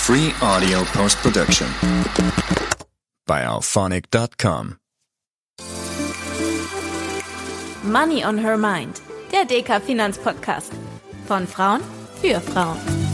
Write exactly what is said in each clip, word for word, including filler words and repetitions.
Free audio post-production by alphonic dot com. Money on Her Mind, der D K Finanzpodcast. Von Frauen für Frauen.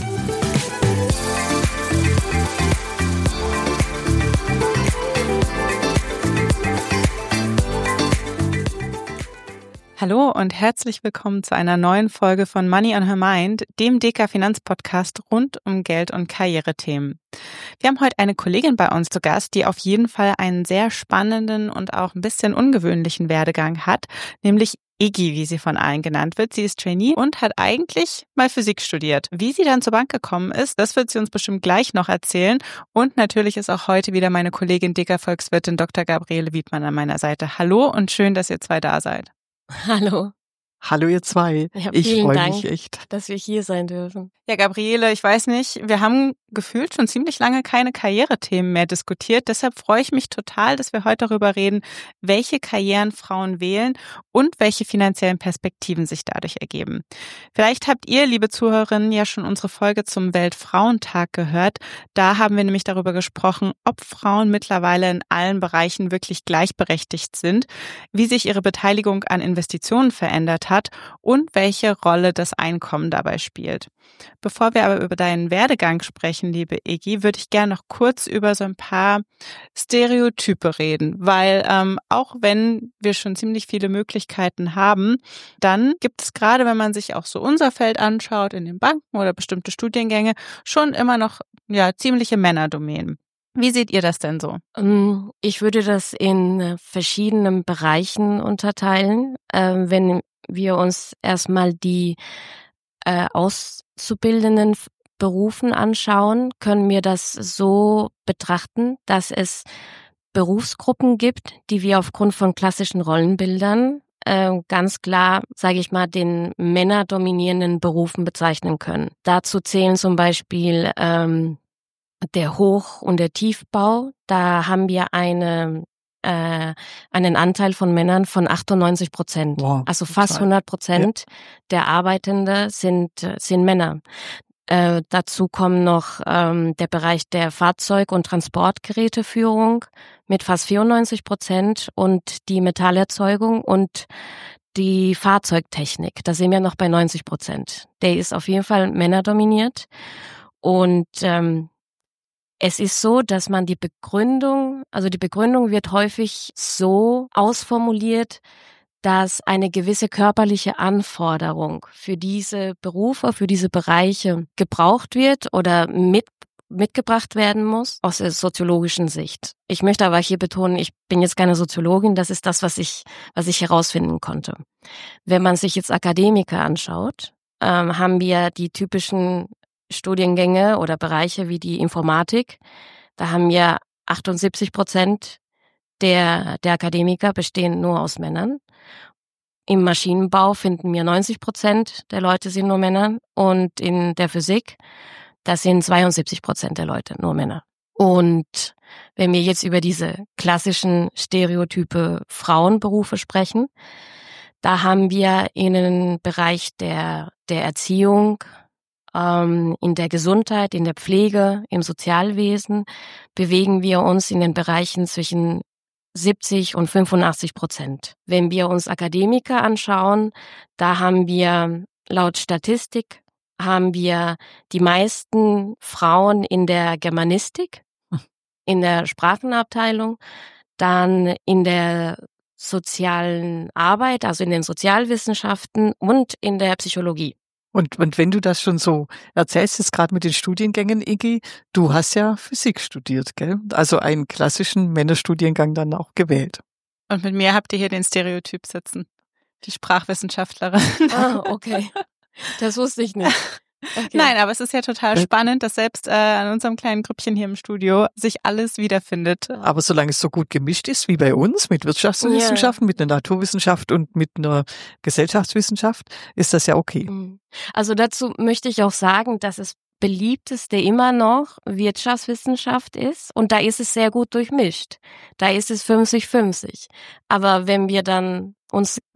Hallo und herzlich willkommen zu einer neuen Folge von Money on Her Mind, dem D K Finanzpodcast rund um Geld- und Karrierethemen. Wir haben heute eine Kollegin bei uns zu Gast, die auf jeden Fall einen sehr spannenden und auch ein bisschen ungewöhnlichen Werdegang hat, nämlich Iggy, wie sie von allen genannt wird. Sie ist Trainee und hat eigentlich mal Physik studiert. Wie sie dann zur Bank gekommen ist, das wird sie uns bestimmt gleich noch erzählen. Und natürlich ist auch heute wieder meine Kollegin D K Volkswirtin Doktor Gabriele Wiedmann an meiner Seite. Hallo und schön, dass ihr zwei da seid. Hallo. Hallo ihr zwei. Ja, ich freue Dank, mich echt, dass wir hier sein dürfen. Ja, Gabriele, ich weiß nicht, wir haben gefühlt schon ziemlich lange keine Karrierethemen mehr diskutiert. Deshalb freue ich mich total, dass wir heute darüber reden, welche Karrieren Frauen wählen und welche finanziellen Perspektiven sich dadurch ergeben. Vielleicht habt ihr, liebe Zuhörerinnen, ja schon unsere Folge zum Weltfrauentag gehört. Da haben wir nämlich darüber gesprochen, ob Frauen mittlerweile in allen Bereichen wirklich gleichberechtigt sind, wie sich ihre Beteiligung an Investitionen verändert hat und welche Rolle das Einkommen dabei spielt. Bevor wir aber über deinen Werdegang sprechen, liebe Iggy, würde ich gerne noch kurz über so ein paar Stereotype reden, weil ähm, auch wenn wir schon ziemlich viele Möglichkeiten haben, dann gibt es gerade, wenn man sich auch so unser Feld anschaut, in den Banken oder bestimmte Studiengänge, schon immer noch ja ziemliche Männerdomänen. Wie seht ihr das denn so? Ich würde das in verschiedenen Bereichen unterteilen. Wenn wir uns erstmal die äh, auszubildenden Berufen anschauen, können wir das so betrachten, dass es Berufsgruppen gibt, die wir aufgrund von klassischen Rollenbildern äh, ganz klar, sage ich mal, den männerdominierenden Berufen bezeichnen können. Dazu zählen zum Beispiel ähm, der Hoch- und der Tiefbau. Da haben wir eine äh, einen Anteil von Männern von achtundneunzig Prozent. Wow, also fast total. hundert Prozent ja. der Arbeitenden sind sind Männer. Äh, dazu kommen noch ähm, der Bereich der Fahrzeug- und Transportgeräteführung mit fast vierundneunzig Prozent und die Metallerzeugung und die Fahrzeugtechnik. Da sind wir noch bei neunzig Prozent. Der ist auf jeden Fall männerdominiert. Und ähm, es ist so, dass man die Begründung, also die Begründung wird häufig so ausformuliert, dass eine gewisse körperliche Anforderung für diese Berufe, für diese Bereiche gebraucht wird oder mit, mitgebracht werden muss aus der soziologischen Sicht. Ich möchte aber hier betonen, ich bin jetzt keine Soziologin, das ist das, was ich, was ich herausfinden konnte. Wenn man sich jetzt Akademiker anschaut, ähm, haben wir die typischen Studiengänge oder Bereiche wie die Informatik. Da haben wir achtundsiebzig Prozent der, der Akademiker bestehen nur aus Männern. Im Maschinenbau finden wir neunzig Prozent der Leute sind nur Männer und in der Physik, das sind zweiundsiebzig Prozent der Leute nur Männer. Und wenn wir jetzt über diese klassischen Stereotype Frauenberufe sprechen, da haben wir in den Bereich der, der Erziehung, in der Gesundheit, in der Pflege, im Sozialwesen bewegen wir uns in den Bereichen zwischen siebzig und fünfundachtzig Prozent. Wenn wir uns Akademiker anschauen, da haben wir laut Statistik haben wir die meisten Frauen in der Germanistik, in der Sprachenabteilung, dann in der sozialen Arbeit, also in den Sozialwissenschaften und in der Psychologie. Und, und wenn du das schon so erzählst, jetzt gerade mit den Studiengängen, Iggy, du hast ja Physik studiert, gell? Also einen klassischen Männerstudiengang dann auch gewählt. Und mit mir habt ihr hier den Stereotyp sitzen, die Sprachwissenschaftlerin. Ah, okay. Das wusste ich nicht. Okay. Nein, aber es ist ja total spannend, dass selbst äh, an unserem kleinen Grüppchen hier im Studio sich alles wiederfindet. Aber solange es so gut gemischt ist wie bei uns mit Wirtschaftswissenschaften, yeah. mit einer Naturwissenschaft und mit einer Gesellschaftswissenschaft, ist das ja okay. Also dazu möchte ich auch sagen, dass es beliebteste immer noch Wirtschaftswissenschaft ist und da ist es sehr gut durchmischt. Da ist es fünfzig fünfzig. Aber wenn wir dann uns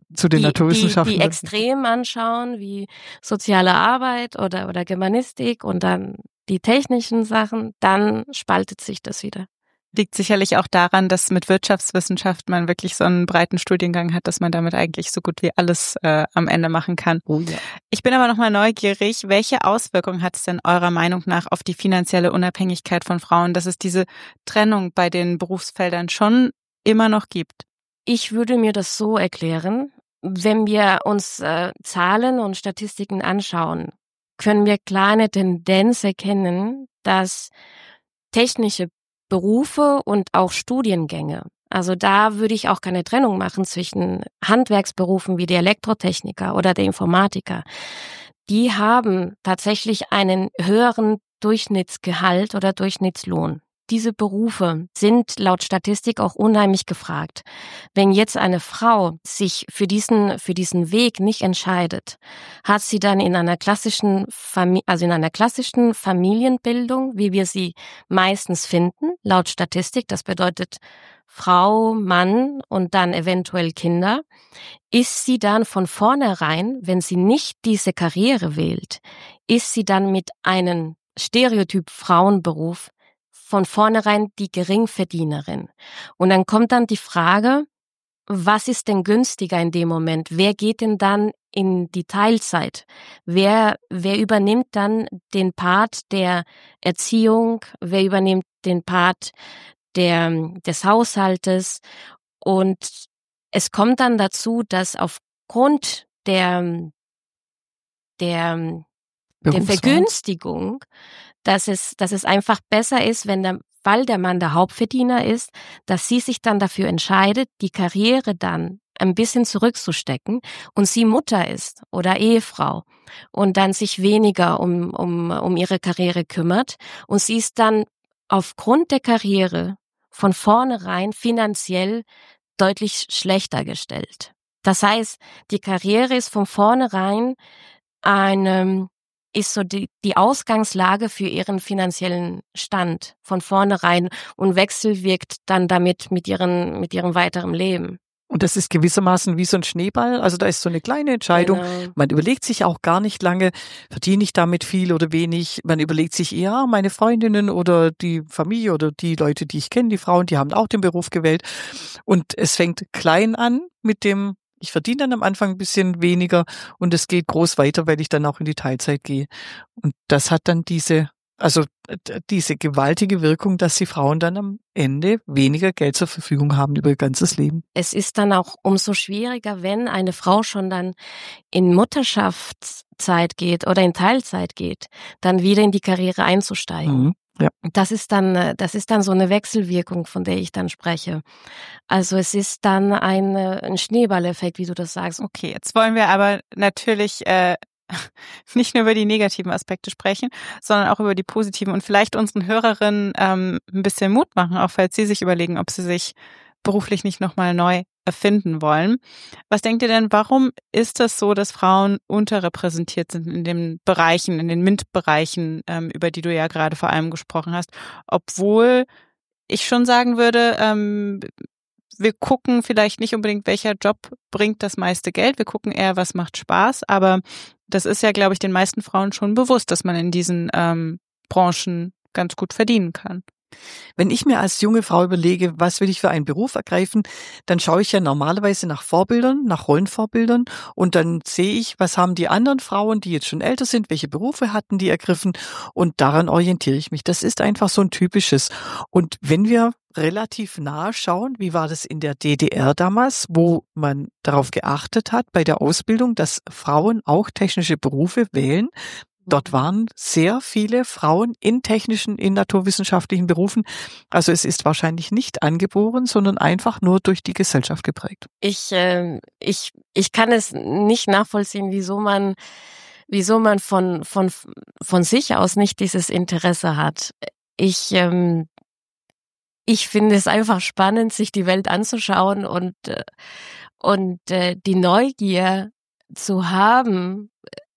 zu den die, Naturwissenschaften. Die, die extrem anschauen, wie soziale Arbeit oder, oder Germanistik und dann die technischen Sachen, dann spaltet sich das wieder. Liegt sicherlich auch daran, dass mit Wirtschaftswissenschaft man wirklich so einen breiten Studiengang hat, dass man damit eigentlich so gut wie alles äh, am Ende machen kann. Oh ja. Ich bin aber nochmal neugierig, welche Auswirkungen hat es denn eurer Meinung nach auf die finanzielle Unabhängigkeit von Frauen, dass es diese Trennung bei den Berufsfeldern schon immer noch gibt? Ich würde mir das so erklären, wenn wir uns äh, Zahlen und Statistiken anschauen, können wir kleine Tendenz erkennen, dass technische Berufe und auch Studiengänge, also da würde ich auch keine Trennung machen zwischen Handwerksberufen wie der Elektrotechniker oder der Informatiker. Die haben tatsächlich einen höheren Durchschnittsgehalt oder Durchschnittslohn. Diese Berufe sind laut Statistik auch unheimlich gefragt. Wenn jetzt eine Frau sich für diesen, für diesen Weg nicht entscheidet, hat sie dann in einer klassischen Familie, also in einer klassischen Familienbildung, wie wir sie meistens finden, laut Statistik, das bedeutet Frau, Mann und dann eventuell Kinder, ist sie dann von vornherein, wenn sie nicht diese Karriere wählt, ist sie dann mit einem Stereotyp Frauenberuf von vornherein die Geringverdienerin. Und dann kommt dann die Frage, was ist denn günstiger in dem Moment? Wer geht denn dann in die Teilzeit? Wer, wer übernimmt dann den Part der Erziehung? Wer übernimmt den Part der, des Haushaltes? Und es kommt dann dazu, dass aufgrund der, der, der Vergünstigung, dass es, dass es einfach besser ist, wenn der, weil der Mann der Hauptverdiener ist, dass sie sich dann dafür entscheidet, die Karriere dann ein bisschen zurückzustecken und sie Mutter ist oder Ehefrau und dann sich weniger um, um, um ihre Karriere kümmert und sie ist dann aufgrund der Karriere von vornherein finanziell deutlich schlechter gestellt. Das heißt, die Karriere ist von vornherein eine, ist so die, die Ausgangslage für ihren finanziellen Stand von vornherein und wechselwirkt dann damit mit ihren, mit ihrem weiteren Leben. Und das ist gewissermaßen wie so ein Schneeball. Also da ist so eine kleine Entscheidung. Genau. Man überlegt sich auch gar nicht lange, verdiene ich damit viel oder wenig. Man überlegt sich eher, meine Freundinnen oder die Familie oder die Leute, die ich kenne, die Frauen, die haben auch den Beruf gewählt. Und es fängt klein an mit dem, ich verdiene dann am Anfang ein bisschen weniger und es geht groß weiter, weil ich dann auch in die Teilzeit gehe. Und das hat dann diese, also diese gewaltige Wirkung, dass die Frauen dann am Ende weniger Geld zur Verfügung haben über ihr ganzes Leben. Es ist dann auch umso schwieriger, wenn eine Frau schon dann in Mutterschaftszeit geht oder in Teilzeit geht, dann wieder in die Karriere einzusteigen. Mhm. Ja. Das ist dann, das ist dann so eine Wechselwirkung, von der ich dann spreche. Also es ist dann ein, ein Schneeballeffekt, wie du das sagst. Okay, jetzt wollen wir aber natürlich äh, nicht nur über die negativen Aspekte sprechen, sondern auch über die positiven und vielleicht unseren Hörerinnen ähm, ein bisschen Mut machen, auch falls sie sich überlegen, ob sie sich beruflich nicht nochmal neu erfinden wollen. Was denkt ihr denn, warum ist das so, dass Frauen unterrepräsentiert sind in den Bereichen, in den MINT-Bereichen, ähm, über die du ja gerade vor allem gesprochen hast, obwohl ich schon sagen würde, ähm, wir gucken vielleicht nicht unbedingt, welcher Job bringt das meiste Geld, wir gucken eher, was macht Spaß, aber das ist ja, glaube ich, den meisten Frauen schon bewusst, dass man in diesen ähm, Branchen ganz gut verdienen kann. Wenn ich mir als junge Frau überlege, was will ich für einen Beruf ergreifen, dann schaue ich ja normalerweise nach Vorbildern, nach Rollenvorbildern und dann sehe ich, was haben die anderen Frauen, die jetzt schon älter sind, welche Berufe hatten die ergriffen und daran orientiere ich mich. Das ist einfach so ein typisches. Und wenn wir relativ nah schauen, wie war das in der D D R damals, wo man darauf geachtet hat bei der Ausbildung, dass Frauen auch technische Berufe wählen. Dort waren sehr viele Frauen in technischen, in naturwissenschaftlichen Berufen. Also es ist wahrscheinlich nicht angeboren, sondern einfach nur durch die Gesellschaft geprägt. Ich, äh, ich, ich kann es nicht nachvollziehen, wieso man, wieso man von, von, von sich aus nicht dieses Interesse hat. Ich, ähm, ich finde es einfach spannend, sich die Welt anzuschauen und, äh, und äh, die Neugier zu haben,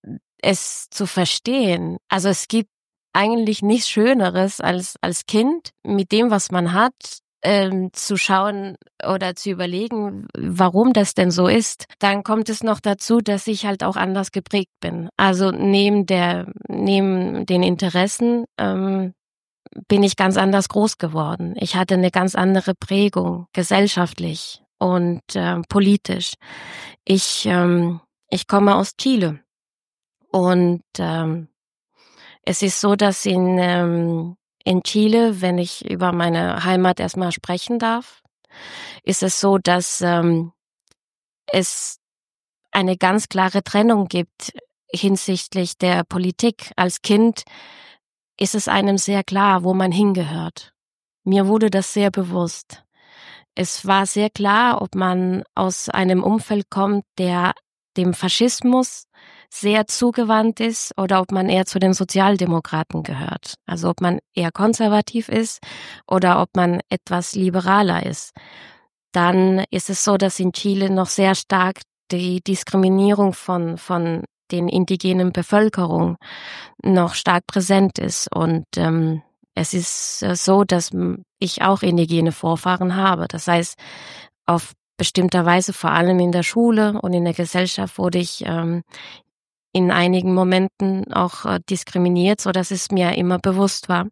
es zu verstehen. Also es gibt eigentlich nichts Schöneres als als Kind mit dem, was man hat, ähm, zu schauen oder zu überlegen, warum das denn so ist, dann kommt es noch dazu, dass ich halt auch anders geprägt bin. Also neben der, neben den Interessen ähm, bin ich ganz anders groß geworden. Ich hatte eine ganz andere Prägung, gesellschaftlich und äh, politisch. Ich ähm, ich komme aus Chile und ähm, es ist so, dass in ähm, in Chile, wenn ich über meine Heimat erstmal sprechen darf, ist es so, dass ähm, es eine ganz klare Trennung gibt hinsichtlich der Politik. Als Kind ist es einem sehr klar, wo man hingehört. Mir wurde das sehr bewusst. Es war sehr klar, ob man aus einem Umfeld kommt, der dem Faschismus sehr zugewandt ist oder ob man eher zu den Sozialdemokraten gehört. Also ob man eher konservativ ist oder ob man etwas liberaler ist. Dann ist es so, dass in Chile noch sehr stark die Diskriminierung von von den indigenen Bevölkerung noch stark präsent ist. Und ähm, es ist so, dass ich auch indigene Vorfahren habe. Das heißt, auf bestimmter Weise, vor allem in der Schule und in der Gesellschaft, wurde ich ähm, in einigen Momenten auch äh, diskriminiert, so dass es mir immer bewusst war.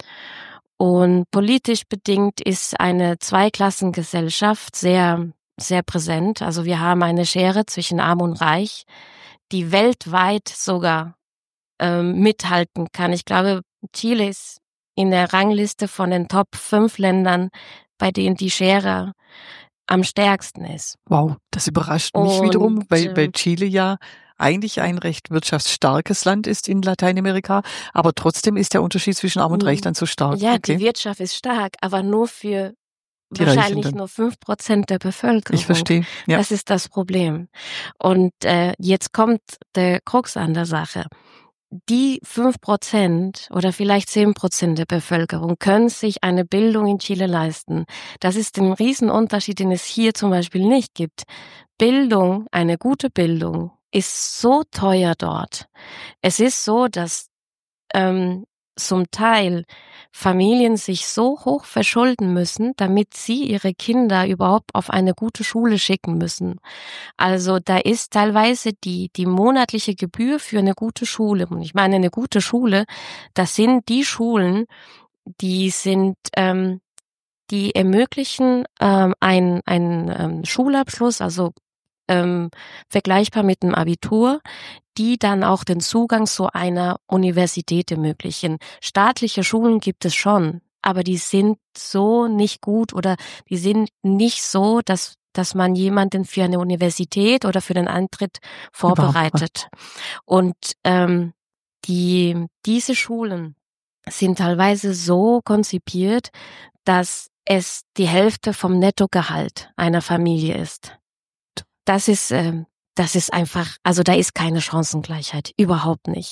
Und politisch bedingt ist eine Zweiklassengesellschaft sehr, sehr präsent. Also wir haben eine Schere zwischen Arm und Reich, die weltweit sogar ähm, mithalten kann. Ich glaube, Chile ist in der Rangliste von den Top fünf Ländern, bei denen die Schere am stärksten ist. Wow, das überrascht mich Und, wiederum, weil, ähm, weil Chile ja eigentlich ein recht wirtschaftsstarkes Land ist in Lateinamerika, aber trotzdem ist der Unterschied zwischen Arm und Reich dann so stark. Ja, okay. Die Wirtschaft ist stark, aber nur für Die wahrscheinlich Reichenden. nur fünf Prozent der Bevölkerung. Ich verstehe. Ja. Das ist das Problem. Und äh, jetzt kommt der Krux an der Sache. Die fünf Prozent oder vielleicht zehn Prozent der Bevölkerung können sich eine Bildung in Chile leisten. Das ist ein Riesenunterschied, den es hier zum Beispiel nicht gibt. Bildung, eine gute Bildung, ist so teuer dort. Es ist so, dass ähm, zum Teil Familien sich so hoch verschulden müssen, damit sie ihre Kinder überhaupt auf eine gute Schule schicken müssen. Also da ist teilweise die die monatliche Gebühr für eine gute Schule. Und ich meine, eine gute Schule, das sind die Schulen, die sind ähm, die ermöglichen ähm, einen einen ähm, Schulabschluss, also ähm, vergleichbar mit einem Abitur, die dann auch den Zugang zu einer Universität ermöglichen. Staatliche Schulen gibt es schon, aber die sind so nicht gut oder die sind nicht so, dass dass man jemanden für eine Universität oder für den Eintritt vorbereitet. Und ähm, die diese Schulen sind teilweise so konzipiert, dass es die Hälfte vom Nettogehalt einer Familie ist. Das ist, äh, das ist einfach, also da ist keine Chancengleichheit, überhaupt nicht.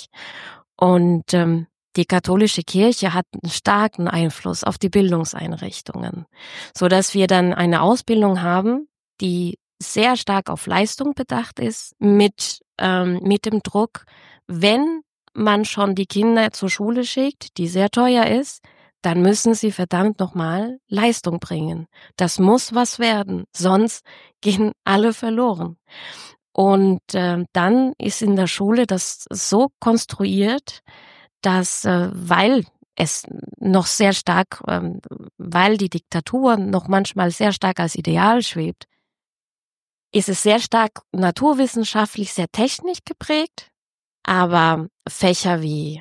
Und ähm, die katholische Kirche hat einen starken Einfluss auf die Bildungseinrichtungen, so dass wir dann eine Ausbildung haben, die sehr stark auf Leistung bedacht ist, mit ähm, mit dem Druck, wenn man schon die Kinder zur Schule schickt, die sehr teuer ist, dann müssen sie verdammt nochmal Leistung bringen. Das muss was werden, sonst gehen alle verloren. Und äh, dann ist in der Schule das so konstruiert, dass, äh, weil es noch sehr stark, ähm, weil die Diktatur noch manchmal sehr stark als Ideal schwebt, ist es sehr stark naturwissenschaftlich, sehr technisch geprägt, aber Fächer wie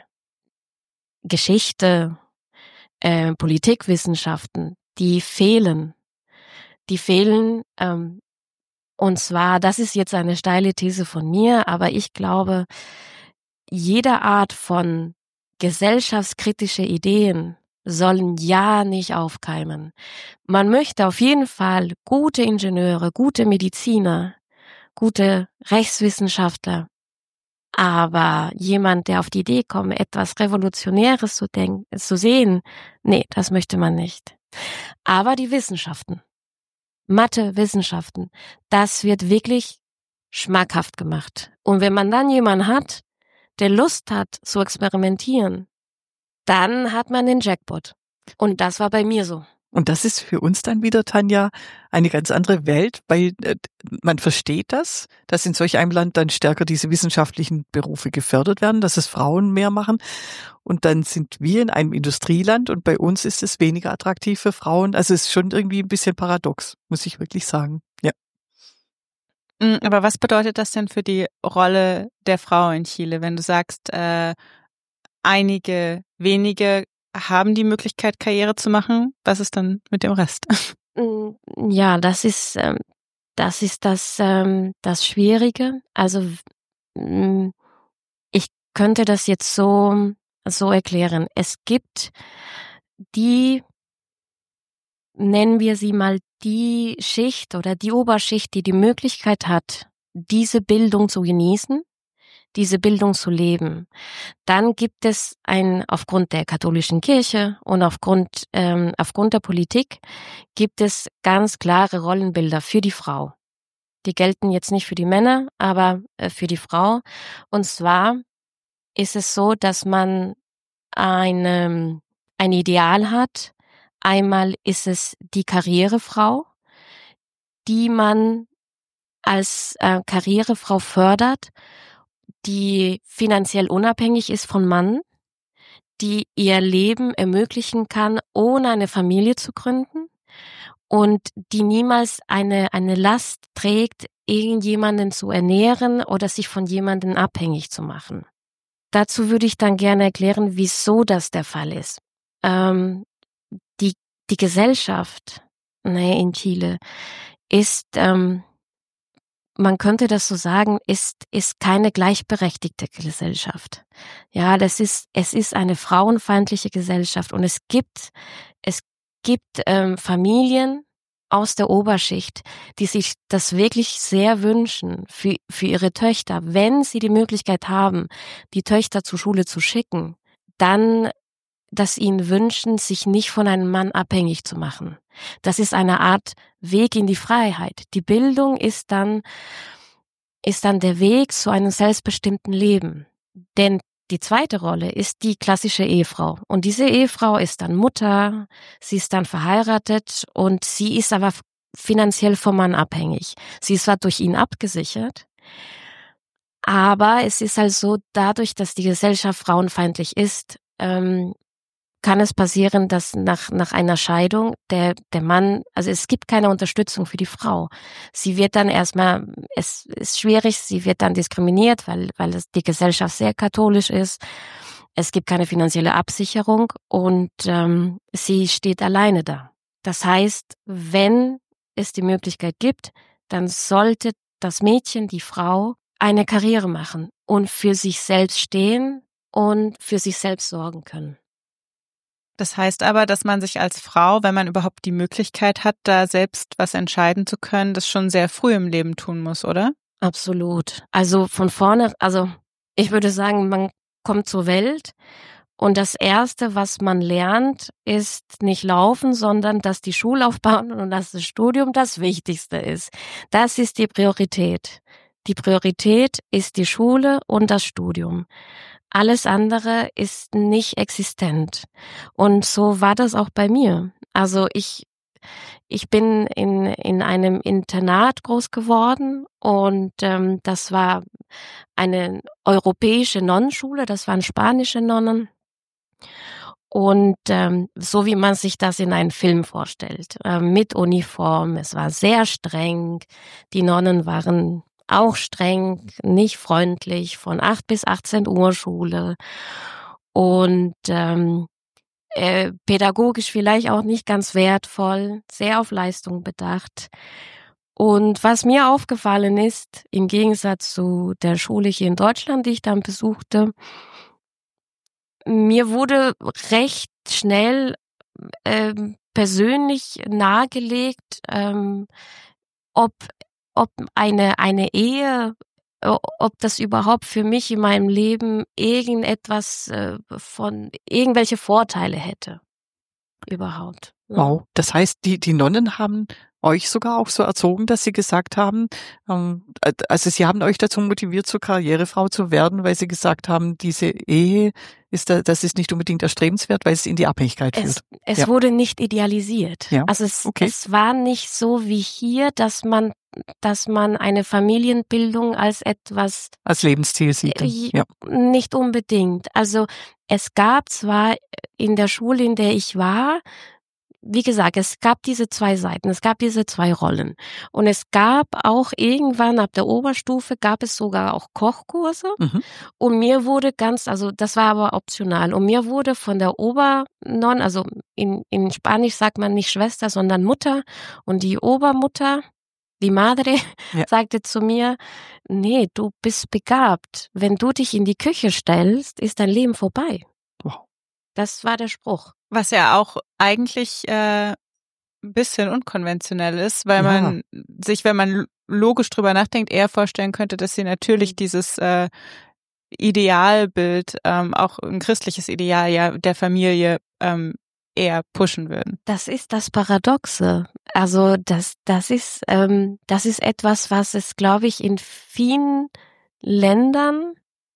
Geschichte, Äh, Politikwissenschaften, die fehlen. Die fehlen, ähm, und zwar, das ist jetzt eine steile These von mir, aber ich glaube, jede Art von gesellschaftskritische Ideen sollen ja nicht aufkeimen. Man möchte auf jeden Fall gute Ingenieure, gute Mediziner, gute Rechtswissenschaftler, aber jemand, der auf die Idee kommt, etwas Revolutionäres zu denken, zu sehen, nee, das möchte man nicht. Aber die Wissenschaften, Mathe, Wissenschaften, das wird wirklich schmackhaft gemacht. Und wenn man dann jemanden hat, der Lust hat zu experimentieren, dann hat man den Jackpot. Und das war bei mir so. Und das ist für uns dann wieder, Tanja, eine ganz andere Welt, weil äh, man versteht das, dass in solch einem Land dann stärker diese wissenschaftlichen Berufe gefördert werden, dass es Frauen mehr machen. Und dann sind wir in einem Industrieland und bei uns ist es weniger attraktiv für Frauen. Also es ist schon irgendwie ein bisschen paradox, muss ich wirklich sagen. Ja. Aber was bedeutet das denn für die Rolle der Frau in Chile, wenn du sagst, äh, einige wenige haben die Möglichkeit, Karriere zu machen? Was ist dann mit dem Rest? Ja, das ist ähm, das ist das ähm, das Schwierige. Also mh, ich könnte das jetzt so so erklären. Es gibt die, nennen wir sie mal, die Schicht oder die Oberschicht, die die Möglichkeit hat, diese Bildung zu genießen, diese Bildung zu leben. Dann gibt es ein, aufgrund der katholischen Kirche und aufgrund, ähm, aufgrund der Politik, gibt es ganz klare Rollenbilder für die Frau. Die gelten jetzt nicht für die Männer, aber äh, für die Frau. Und zwar ist es so, dass man eine, ein Ideal hat. Einmal ist es die Karrierefrau, die man als äh, Karrierefrau fördert, die finanziell unabhängig ist von Mann, die ihr Leben ermöglichen kann, ohne eine Familie zu gründen und die niemals eine, eine Last trägt, irgendjemanden zu ernähren oder sich von jemandem abhängig zu machen. Dazu würde ich dann gerne erklären, wieso das der Fall ist. Ähm, die, die Gesellschaft, ne, in Chile ist, ähm, man könnte das so sagen, ist, ist keine gleichberechtigte Gesellschaft. Ja, das ist, es ist eine frauenfeindliche Gesellschaft und es gibt, es gibt ähm, Familien aus der Oberschicht, die sich das wirklich sehr wünschen für, für ihre Töchter. Wenn sie die Möglichkeit haben, die Töchter zur Schule zu schicken, dann, dass ihnen wünschen, sich nicht von einem Mann abhängig zu machen. Das ist eine Art Weg in die Freiheit. Die Bildung ist dann, ist dann der Weg zu einem selbstbestimmten Leben. Denn die zweite Rolle ist die klassische Ehefrau. Und diese Ehefrau ist dann Mutter, sie ist dann verheiratet und sie ist aber finanziell vom Mann abhängig. Sie ist zwar durch ihn abgesichert, aber es ist halt so, dadurch, dass die Gesellschaft frauenfeindlich ist, ähm, kann es passieren, dass nach nach einer Scheidung der der Mann, also es gibt keine Unterstützung für die Frau. Sie wird dann erstmal, es ist schwierig, sie wird dann diskriminiert, weil weil es die Gesellschaft sehr katholisch ist. Es gibt keine finanzielle Absicherung und ähm, sie steht alleine da. Das heißt, wenn es die Möglichkeit gibt, dann sollte das Mädchen, die Frau, eine Karriere machen und für sich selbst stehen und für sich selbst sorgen können. Das heißt aber, dass man sich als Frau, wenn man überhaupt die Möglichkeit hat, da selbst was entscheiden zu können, das schon sehr früh im Leben tun muss, oder? Absolut. Also von vorne, also ich würde sagen, man kommt zur Welt und das Erste, was man lernt, ist nicht laufen, sondern dass die Schullaufbahn und dass das Studium das Wichtigste ist. Das ist die Priorität. Die Priorität ist die Schule und das Studium. Alles andere ist nicht existent. Und so war das auch bei mir. Also ich, ich bin in, in einem Internat groß geworden und ähm, das war eine europäische Nonnenschule, das waren spanische Nonnen. Und ähm, so wie man sich das in einem Film vorstellt, äh, mit Uniform, es war sehr streng, die Nonnen waren auch streng, nicht freundlich, von acht bis achtzehn Uhr Schule und ähm, äh, pädagogisch vielleicht auch nicht ganz wertvoll, sehr auf Leistung bedacht. Und was mir aufgefallen ist, im Gegensatz zu der Schule hier in Deutschland, die ich dann besuchte, mir wurde recht schnell ähm, persönlich nahegelegt, ähm, ob ob eine eine Ehe, ob das überhaupt für mich in meinem Leben irgendetwas äh, von irgendwelche Vorteile hätte überhaupt. Wow, das heißt, die die Nonnen haben euch sogar auch so erzogen, dass Sie gesagt haben, ähm, also Sie haben euch dazu motiviert, zur Karrierefrau zu werden, weil Sie gesagt haben, diese Ehe ist da, das ist nicht unbedingt erstrebenswert, weil es in die Abhängigkeit führt. Es, es ja. wurde nicht idealisiert. Ja. Also es, okay. es war nicht so wie hier, dass man, dass man eine Familienbildung als etwas als Lebensziel sieht. Äh, ja. Nicht unbedingt. Also es gab zwar in der Schule, in der ich war, wie gesagt, es gab diese zwei Seiten, es gab diese zwei Rollen. Und es gab auch irgendwann ab der Oberstufe, gab es sogar auch Kochkurse. Mhm. Und mir wurde ganz, also das war aber optional, und mir wurde von der Obernon, also in, in Spanisch sagt man nicht Schwester, sondern Mutter, und die Obermutter, die Madre, ja. sagte zu mir, nee, du bist begabt. Wenn du dich in die Küche stellst, ist dein Leben vorbei. Wow. Das war der Spruch. Was ja auch eigentlich äh, ein bisschen unkonventionell ist, weil ja. man sich, wenn man logisch drüber nachdenkt, eher vorstellen könnte, dass sie natürlich dieses äh, Idealbild, ähm, auch ein christliches Ideal ja der Familie ähm, eher pushen würden. Das ist das Paradoxe. Also das, das ist, ähm, das ist etwas, was es, glaube ich, in vielen Ländern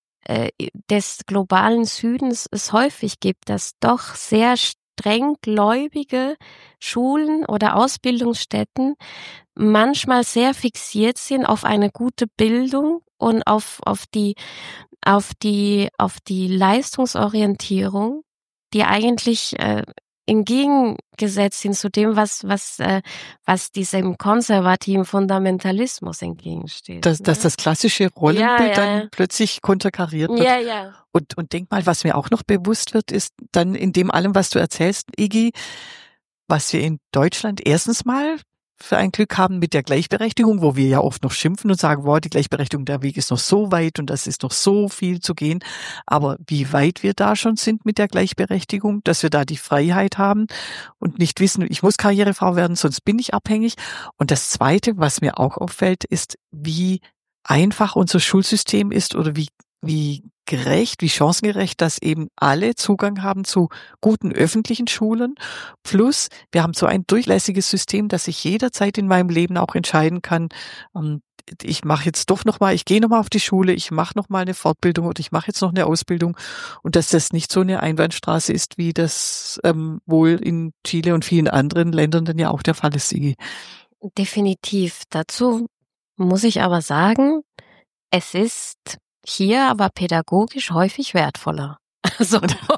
des globalen Südens es häufig gibt, dass doch sehr streng gläubige Schulen oder Ausbildungsstätten manchmal sehr fixiert sind auf eine gute Bildung und auf, auf die, auf die, auf die Leistungsorientierung, die eigentlich äh, entgegengesetzt sind zu dem, was was äh, was diesem konservativen Fundamentalismus entgegensteht. Dass, ne? dass das klassische Rollenbild ja, ja, dann ja. plötzlich konterkariert wird. Ja, ja. Und, und denk mal, was mir auch noch bewusst wird, ist dann in dem allem, was du erzählst, Iggy, was wir in Deutschland erstens mal für ein Glück haben mit der Gleichberechtigung, wo wir ja oft noch schimpfen und sagen, wow, die Gleichberechtigung, der Weg ist noch so weit und das ist noch so viel zu gehen. Aber wie weit wir da schon sind mit der Gleichberechtigung, dass wir da die Freiheit haben und nicht wissen, ich muss Karrierefrau werden, sonst bin ich abhängig. Und das Zweite, was mir auch auffällt, ist, wie einfach unser Schulsystem ist oder wie wie gerecht, wie chancengerecht, dass eben alle Zugang haben zu guten öffentlichen Schulen. Plus, wir haben so ein durchlässiges System, dass ich jederzeit in meinem Leben auch entscheiden kann, ich mache jetzt doch nochmal, ich gehe nochmal auf die Schule, ich mache nochmal eine Fortbildung oder ich mache jetzt noch eine Ausbildung und dass das nicht so eine Einbahnstraße ist, wie das ähm, wohl in Chile und vielen anderen Ländern dann ja auch der Fall ist, Sigi. Definitiv. Dazu muss ich aber sagen, es ist hier aber pädagogisch häufig wertvoller. Also,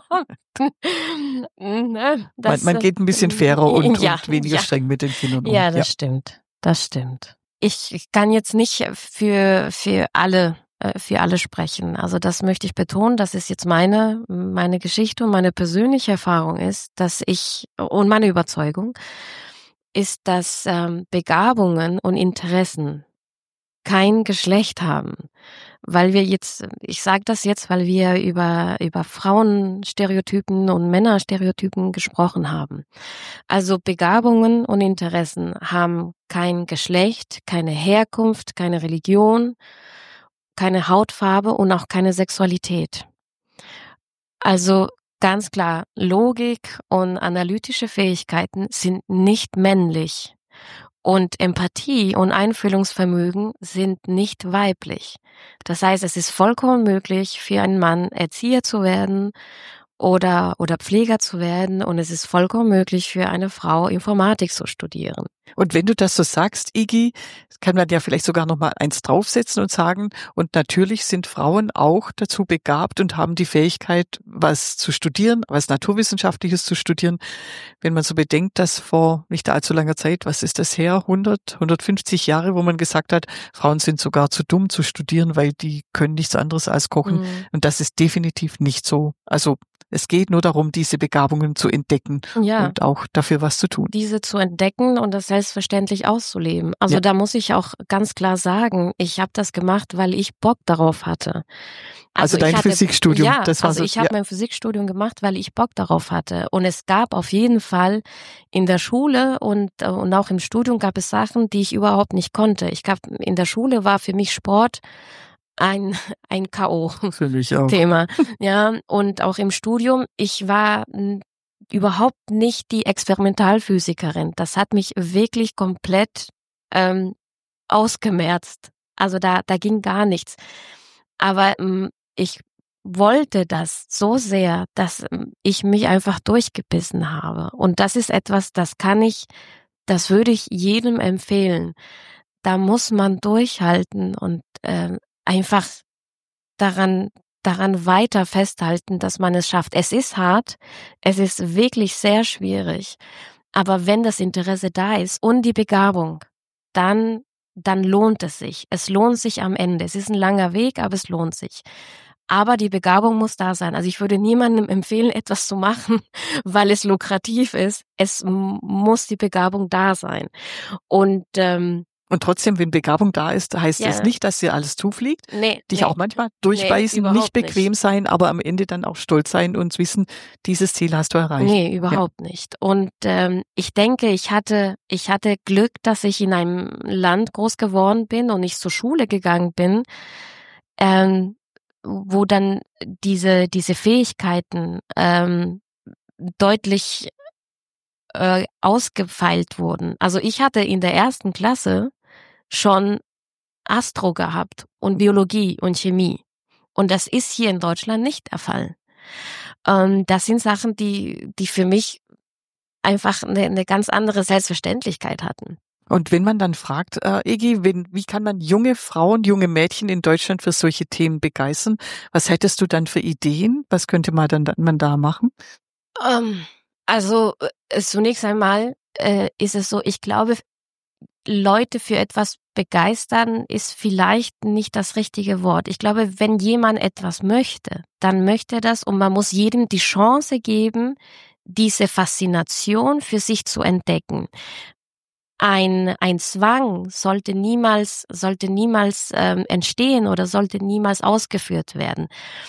ne, das, man, man geht ein bisschen fairer und, ja, und weniger ja. streng mit den Kindern um. Ja, das ja. stimmt. Das stimmt. Ich, ich kann jetzt nicht für, für alle, für alle sprechen. Also das möchte ich betonen, dass es jetzt meine, meine Geschichte und meine persönliche Erfahrung ist, dass ich, und meine Überzeugung, ist, dass ähm, Begabungen und Interessen kein Geschlecht haben. Weil wir jetzt, ich sage das jetzt, weil wir über über Frauenstereotypen und Männerstereotypen gesprochen haben. Also Begabungen und Interessen haben kein Geschlecht, keine Herkunft, keine Religion, keine Hautfarbe und auch keine Sexualität. Also ganz klar, Logik und analytische Fähigkeiten sind nicht männlich. Und Empathie und Einfühlungsvermögen sind nicht weiblich. Das heißt, es ist vollkommen möglich, für einen Mann Erzieher zu werden oder oder Pfleger zu werden, und es ist vollkommen möglich, für eine Frau Informatik zu studieren. Und wenn du das so sagst, Iggy, kann man ja vielleicht sogar noch mal eins draufsetzen und sagen, und natürlich sind Frauen auch dazu begabt und haben die Fähigkeit, was zu studieren, was Naturwissenschaftliches zu studieren. Wenn man so bedenkt, dass vor nicht allzu langer Zeit, was ist das her, hundert, hundertfünfzig Jahre, wo man gesagt hat, Frauen sind sogar zu dumm zu studieren, weil die können nichts anderes als kochen. Mhm. Und das ist definitiv nicht so. Also es geht nur darum, diese Begabungen zu entdecken ja. und auch dafür was zu tun. Diese zu entdecken und das selbstverständlich auszuleben. Also ja. da muss ich auch ganz klar sagen, ich habe das gemacht, weil ich Bock darauf hatte. Also, also dein hatte, Physikstudium. Ja, das war also so, ich habe ja. mein Physikstudium gemacht, weil ich Bock darauf hatte. Und es gab auf jeden Fall in der Schule und, und auch im Studium gab es Sachen, die ich überhaupt nicht konnte. Ich gab, in der Schule war für mich Sport ein ein K O-Thema. Ja, und auch im Studium, ich war überhaupt nicht die Experimentalphysikerin. Das hat mich wirklich komplett ähm, ausgemerzt. Also da, da ging gar nichts. Aber ähm, ich wollte das so sehr, dass ähm, ich mich einfach durchgebissen habe. Und das ist etwas, das kann ich, das würde ich jedem empfehlen. Da muss man durchhalten und äh, einfach daran daran weiter festhalten, dass man es schafft. Es ist hart, es ist wirklich sehr schwierig, aber wenn das Interesse da ist und die Begabung, dann dann lohnt es sich. Es lohnt sich am Ende. Es ist ein langer Weg, aber es lohnt sich. Aber die Begabung muss da sein. Also ich würde niemandem empfehlen, etwas zu machen, weil es lukrativ ist. Es m- muss die Begabung da sein. Und ähm, Und trotzdem, wenn Begabung da ist, heißt Ja. es nicht, dass dir alles zufliegt. nee, Dich nee. auch manchmal durchbeißen, überhaupt nicht bequem nicht. sein, aber am Ende dann auch stolz sein und wissen, dieses Ziel hast du erreicht. Nee, überhaupt nicht. Und ähm, ich denke, ich hatte, ich hatte Glück, dass ich in einem Land groß geworden bin und ich zur Schule gegangen bin, ähm, wo dann diese diese Fähigkeiten ähm, deutlich äh, ausgefeilt wurden. Also ich hatte in der ersten Klasse schon Astro gehabt und Biologie und Chemie. Und das ist hier in Deutschland nicht der Fall. Ähm, das sind Sachen, die, die für mich einfach eine, eine ganz andere Selbstverständlichkeit hatten. Und wenn man dann fragt, äh, Egi, wenn, wie kann man junge Frauen, junge Mädchen in Deutschland für solche Themen begeistern? Was hättest du dann für Ideen? Was könnte man dann man da machen? Ähm, also äh, zunächst einmal äh, ist es so, ich glaube, Leute für etwas begeistern ist vielleicht nicht das richtige Wort. Ich glaube, wenn jemand etwas möchte, dann möchte er das und man muss jedem die Chance geben, diese Faszination für sich zu entdecken. Ein, ein Zwang sollte niemals, sollte niemals ähm, entstehen oder sollte niemals ausgeführt werden.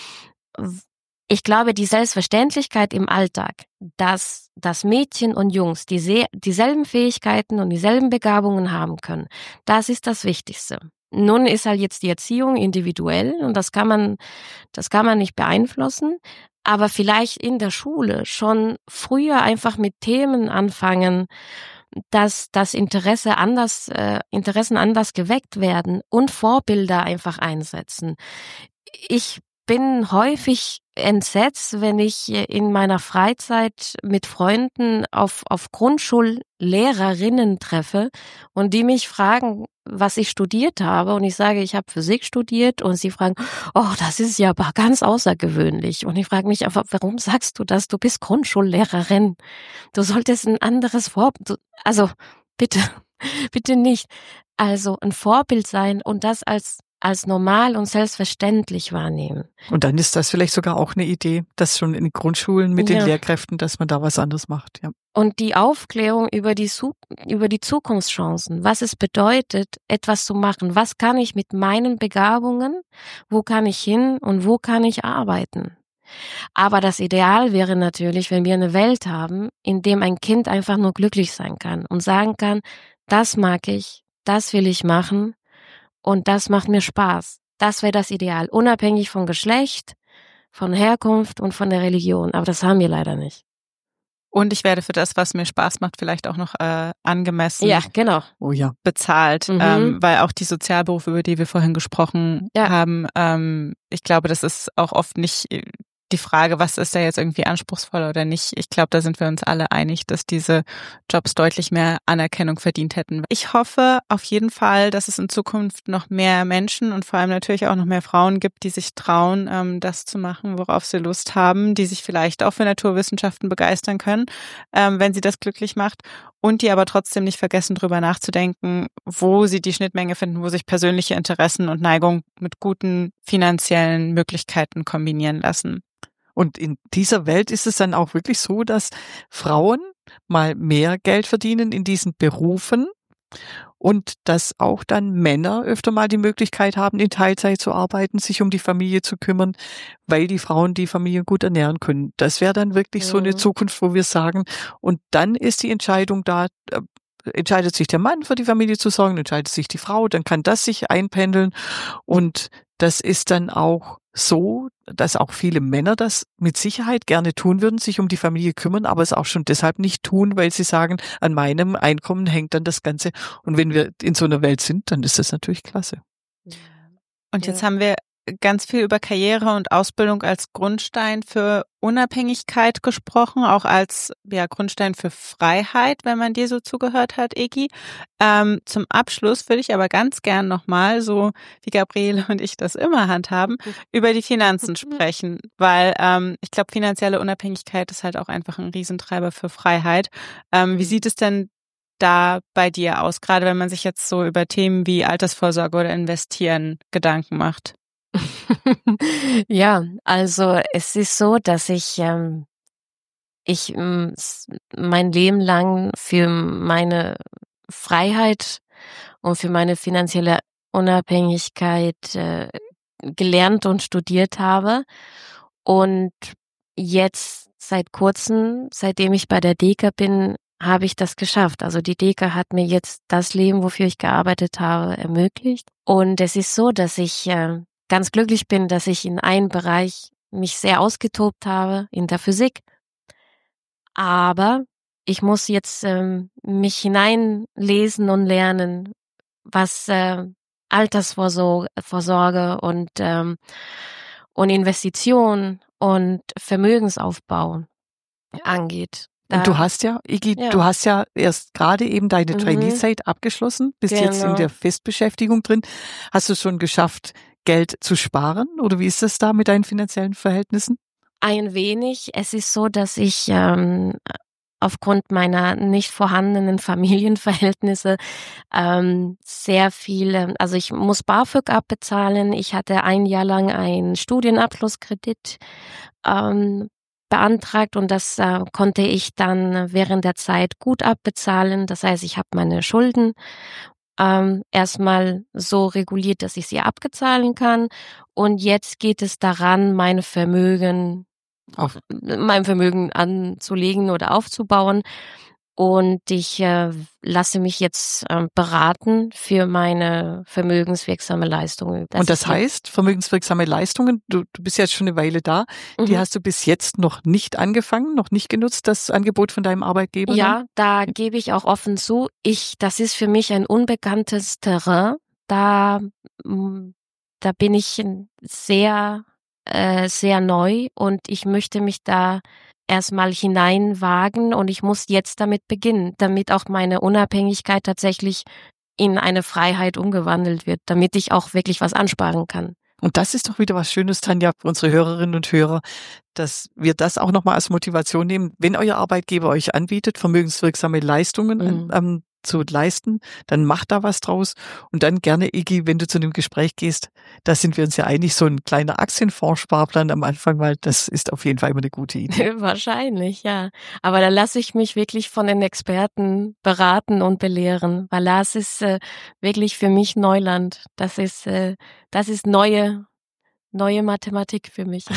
Ich glaube, die Selbstverständlichkeit im Alltag, dass, dass Mädchen und Jungs die, dieselben Fähigkeiten und dieselben Begabungen haben können, das ist das Wichtigste. Nun ist halt jetzt die Erziehung individuell und das kann man, das kann man nicht beeinflussen, aber vielleicht in der Schule schon früher einfach mit Themen anfangen, dass das Interesse anders, äh, Interessen anders geweckt werden und Vorbilder einfach einsetzen. Ich bin häufig entsetzt, wenn ich in meiner Freizeit mit Freunden auf, auf Grundschullehrerinnen treffe und die mich fragen, was ich studiert habe und ich sage, ich habe Physik studiert und sie fragen, oh, das ist ja aber ganz außergewöhnlich und ich frage mich, aber warum sagst du das? Du bist Grundschullehrerin. Du solltest ein anderes Vorbild, also bitte, bitte nicht. Also ein Vorbild sein und das als als normal und selbstverständlich wahrnehmen. Und dann ist das vielleicht sogar auch eine Idee, dass schon in den Grundschulen mit Ja. den Lehrkräften, dass man da was anderes macht. Ja. Und die Aufklärung über die, über die Zukunftschancen, was es bedeutet, etwas zu machen. Was kann ich mit meinen Begabungen, wo kann ich hin und wo kann ich arbeiten? Aber das Ideal wäre natürlich, wenn wir eine Welt haben, in dem ein Kind einfach nur glücklich sein kann und sagen kann, das mag ich, das will ich machen. Und das macht mir Spaß. Das wäre das Ideal, unabhängig von Geschlecht, von Herkunft und von der Religion. Aber das haben wir leider nicht. Und ich werde für das, was mir Spaß macht, vielleicht auch noch äh, angemessen Ja, genau. Oh ja. bezahlt, Mhm. ähm, weil auch die Sozialberufe, über die wir vorhin gesprochen Ja. haben, ähm, ich glaube, das ist auch oft nicht die Frage, was ist da jetzt irgendwie anspruchsvoller oder nicht. Ich glaube, da sind wir uns alle einig, dass diese Jobs deutlich mehr Anerkennung verdient hätten. Ich hoffe auf jeden Fall, dass es in Zukunft noch mehr Menschen und vor allem natürlich auch noch mehr Frauen gibt, die sich trauen, ähm, das zu machen, worauf sie Lust haben, die sich vielleicht auch für Naturwissenschaften begeistern können, ähm, wenn sie das glücklich macht und die aber trotzdem nicht vergessen, drüber nachzudenken, wo sie die Schnittmenge finden, wo sich persönliche Interessen und Neigung mit guten finanziellen Möglichkeiten kombinieren lassen. Und in dieser Welt ist es dann auch wirklich so, dass Frauen mal mehr Geld verdienen in diesen Berufen und dass auch dann Männer öfter mal die Möglichkeit haben, in Teilzeit zu arbeiten, sich um die Familie zu kümmern, weil die Frauen die Familie gut ernähren können. Das wäre dann wirklich Mhm. so eine Zukunft, wo wir sagen, und dann ist die Entscheidung da, äh, entscheidet sich der Mann für die Familie zu sorgen, entscheidet sich die Frau, dann kann das sich einpendeln und das ist dann auch so, dass auch viele Männer das mit Sicherheit gerne tun würden, sich um die Familie kümmern, aber es auch schon deshalb nicht tun, weil sie sagen, an meinem Einkommen hängt dann das Ganze. Und wenn wir in so einer Welt sind, dann ist das natürlich klasse. Und jetzt haben wir ganz viel über Karriere und Ausbildung als Grundstein für Unabhängigkeit gesprochen, auch als ja, Grundstein für Freiheit, wenn man dir so zugehört hat, Egi. Ähm, zum Abschluss würde ich aber ganz gern nochmal, so wie Gabriele und ich das immer handhaben, über die Finanzen sprechen, weil ähm, ich glaube, finanzielle Unabhängigkeit ist halt auch einfach ein Riesentreiber für Freiheit. Ähm, wie sieht es denn da bei dir aus, gerade wenn man sich jetzt so über Themen wie Altersvorsorge oder Investieren Gedanken macht? Ja, also es ist so, dass ich ähm, ich ähm, mein Leben lang für meine Freiheit und für meine finanzielle Unabhängigkeit äh, gelernt und studiert habe und jetzt seit kurzem, seitdem ich bei der D E K A bin, habe ich das geschafft. Also die D E K A hat mir jetzt das Leben, wofür ich gearbeitet habe, ermöglicht. Und es ist so, dass ich äh, ganz glücklich bin, dass ich in einem Bereich mich sehr ausgetobt habe, in der Physik. Aber ich muss jetzt ähm, mich hineinlesen und lernen, was äh, Altersvorsorge und, ähm, und Investition und Vermögensaufbau angeht. Da, Und du hast ja, Igi, ja. du hast ja erst gerade eben deine Mhm. Trainee-Zeit abgeschlossen, bist Genau. jetzt in der Festbeschäftigung drin. Hast du es schon geschafft, Geld zu sparen? Oder wie ist das da mit deinen finanziellen Verhältnissen? Ein wenig. Es ist so, dass ich ähm, aufgrund meiner nicht vorhandenen Familienverhältnisse ähm, sehr viel, also ich muss BAföG abbezahlen. Ich hatte ein Jahr lang einen Studienabschlusskredit ähm, beantragt und das äh, konnte ich dann während der Zeit gut abbezahlen. Das heißt, ich habe meine Schulden ähm, erstmal so reguliert, dass ich sie abzahlen kann. Und jetzt geht es daran, meine Vermögen, Auf. mein Vermögen anzulegen oder aufzubauen. Und ich äh, lasse mich jetzt äh, beraten für meine vermögenswirksame Leistung. Das Und das ist heißt, vermögenswirksame Leistungen, du, du bist jetzt schon eine Weile da, Mhm. die hast du bis jetzt noch nicht angefangen, noch nicht genutzt, das Angebot von deinem Arbeitgeber? Ja, dann? da gebe ich auch offen zu. Ich, das ist für mich ein unbekanntes Terrain. Da, mm, da bin ich sehr, äh, sehr neu und ich möchte mich da erstmal hineinwagen und ich muss jetzt damit beginnen, damit auch meine Unabhängigkeit tatsächlich in eine Freiheit umgewandelt wird, damit ich auch wirklich was ansparen kann. Und das ist doch wieder was Schönes, Tanja, für unsere Hörerinnen und Hörer, dass wir das auch nochmal als Motivation nehmen. Wenn euer Arbeitgeber euch anbietet, vermögenswirksame Leistungen Mhm. ähm, zu leisten, dann macht da was draus. Und dann gerne, Iggy, wenn du zu einem Gespräch gehst, da sind wir uns ja einig, so ein kleiner Aktienfondssparplan am Anfang, weil das ist auf jeden Fall immer eine gute Idee. Wahrscheinlich, ja. Aber da lasse ich mich wirklich von den Experten beraten und belehren, weil das ist äh, wirklich für mich Neuland. Das ist, äh, das ist neue, neue Mathematik für mich.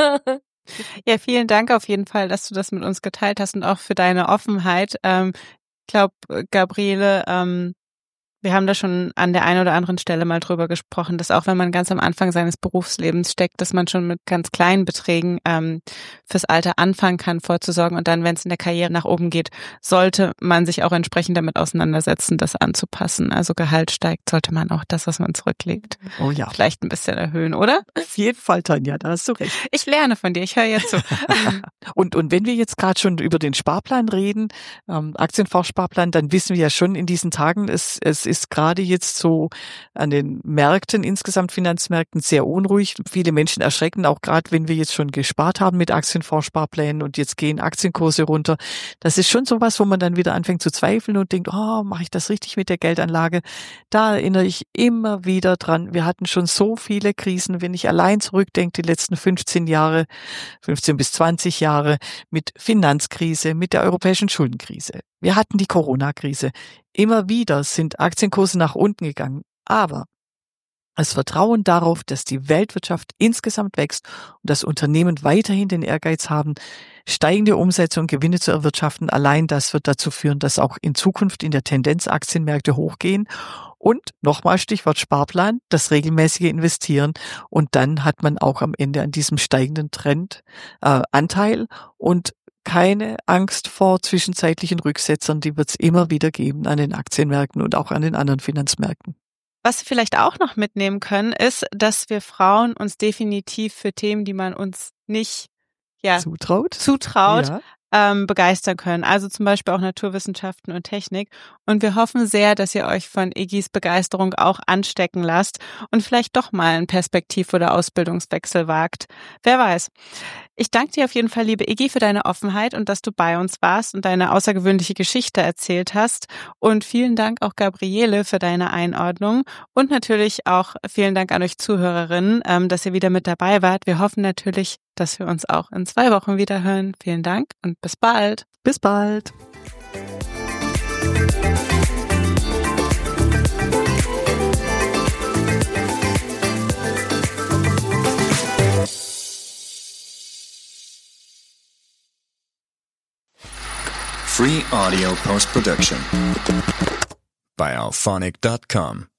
Ja, vielen Dank auf jeden Fall, dass du das mit uns geteilt hast und auch für deine Offenheit. Ähm, ich glaube, Gabriele, ähm, wir haben da schon an der einen oder anderen Stelle mal drüber gesprochen, dass auch wenn man ganz am Anfang seines Berufslebens steckt, dass man schon mit ganz kleinen Beträgen ähm, fürs Alter anfangen kann, vorzusorgen. Und dann, wenn es in der Karriere nach oben geht, sollte man sich auch entsprechend damit auseinandersetzen, das anzupassen. Also Gehalt steigt, sollte man auch das, was man zurücklegt, Oh ja, vielleicht ein bisschen erhöhen, oder? auf jeden Fall, Tanja, da hast du recht. Ich lerne von dir, ich höre jetzt zu. Und, und wenn wir jetzt gerade schon über den Sparplan reden, ähm, Aktienfondssparplan, dann wissen wir ja schon in diesen Tagen, es, es ist gerade jetzt so an den Märkten, insgesamt Finanzmärkten, sehr unruhig. Viele Menschen erschrecken, auch gerade wenn wir jetzt schon gespart haben mit Aktienfondssparplänen und jetzt gehen Aktienkurse runter. Das ist schon sowas, wo man dann wieder anfängt zu zweifeln und denkt, oh, mache ich das richtig mit der Geldanlage? Da erinnere ich immer wieder dran. Wir hatten schon so viele Krisen, wenn ich allein zurückdenke, die letzten fünfzehn Jahre, fünfzehn bis zwanzig Jahre mit Finanzkrise, mit der europäischen Schuldenkrise. Wir hatten die Corona-Krise. Immer wieder sind Aktienkurse nach unten gegangen. Aber das Vertrauen darauf, dass die Weltwirtschaft insgesamt wächst und dass Unternehmen weiterhin den Ehrgeiz haben, steigende Umsätze und Gewinne zu erwirtschaften, allein das wird dazu führen, dass auch in Zukunft in der Tendenz Aktienmärkte hochgehen. Und nochmal Stichwort Sparplan, das regelmäßige Investieren. Und dann hat man auch am Ende an diesem steigenden Trend äh, Anteil und keine Angst vor zwischenzeitlichen Rücksetzern, die wird es immer wieder geben an den Aktienmärkten und auch an den anderen Finanzmärkten. Was Sie vielleicht auch noch mitnehmen können, ist, dass wir Frauen uns definitiv für Themen, die man uns nicht ja, zutraut, zutraut ja. ähm, begeistern können. Also zum Beispiel auch Naturwissenschaften und Technik. Und wir hoffen sehr, dass ihr euch von Iggis Begeisterung auch anstecken lasst und vielleicht doch mal einen Perspektiv- oder Ausbildungswechsel wagt. Wer weiß. Ich danke dir auf jeden Fall, liebe Iggi, für deine Offenheit und dass du bei uns warst und deine außergewöhnliche Geschichte erzählt hast. Und vielen Dank auch, Gabriele, für deine Einordnung. Und natürlich auch vielen Dank an euch Zuhörerinnen, ähm, dass ihr wieder mit dabei wart. Wir hoffen natürlich, dass wir uns auch in zwei Wochen wieder hören. Vielen Dank und bis bald. Bis bald. Free audio post-production by alphonic dot com.